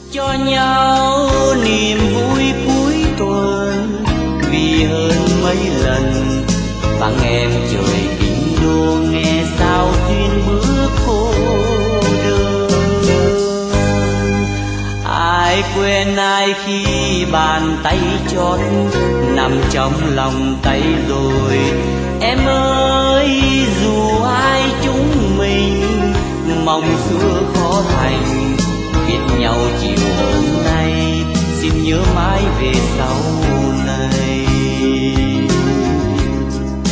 cho nhau niềm vui cuối tuần, vì hơn mấy lần vắng em trời kinh đô, nghe sao duyên bước cô đơn. Ai quên ai khi bàn tay chót nằm trong lòng tay rồi. Em ơi dù ai chúng mình mong xưa khó thành, biết nhau chiều hôm nay xin nhớ mãi về sau.